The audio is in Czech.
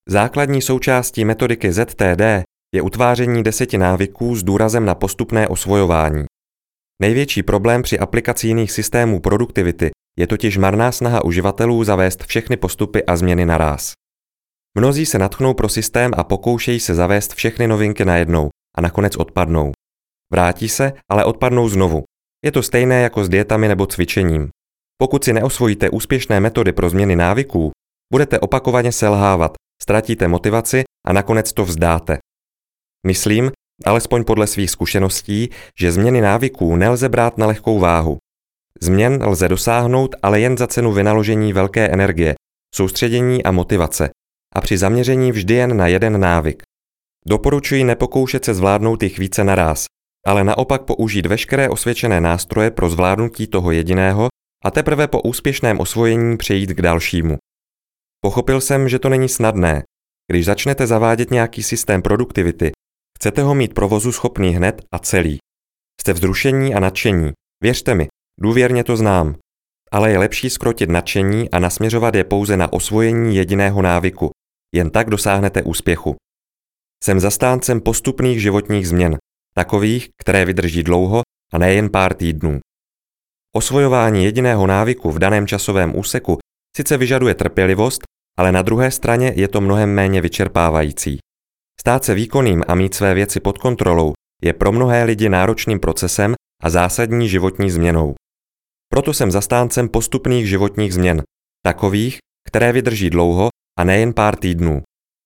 Základní součástí metodiky ZTD je utváření 10 návyků s důrazem na postupné osvojování. Největší problém při aplikaci jiných systémů produktivity je totiž marná snaha uživatelů zavést všechny postupy a změny naráz. Mnozí se nadchnou pro systém a pokoušejí se zavést všechny novinky najednou a nakonec odpadnou. Vrátí se, ale odpadnou znovu. Je to stejné jako s dietami nebo cvičením. Pokud si neosvojíte úspěšné metody pro změny návyků, budete opakovaně selhávat, ztratíte motivaci a nakonec to vzdáte. Myslím, alespoň podle svých zkušeností, že změny návyků nelze brát na lehkou váhu. Změn lze dosáhnout, ale jen za cenu vynaložení velké energie, soustředění a motivace, a při zaměření vždy jen na jeden návyk. Doporučuji nepokoušet se zvládnout jich více naráz, ale naopak použít veškeré osvědčené nástroje pro zvládnutí toho jediného a teprve po úspěšném osvojení přejít k dalšímu. Pochopil jsem, že to není snadné. Když začnete zavádět nějaký systém produktivity, chcete ho mít provozu schopný hned a celý. Jste vzrušení a nadšení. Věřte mi, důvěrně to znám. Ale je lepší zkrotit nadšení a nasměřovat je pouze na osvojení jediného návyku. Jen tak dosáhnete úspěchu. Jsem zastáncem postupných životních změn, takových, které vydrží dlouho a nejen pár týdnů. Osvojování jediného návyku v daném časovém úseku sice vyžaduje trpělivost, ale na druhé straně je to mnohem méně vyčerpávající. Stát se výkonným a mít své věci pod kontrolou je pro mnohé lidi náročným procesem a zásadní životní změnou. Proto jsem zastáncem postupných životních změn, takových, které vydrží dlouho a nejen pár týdnů.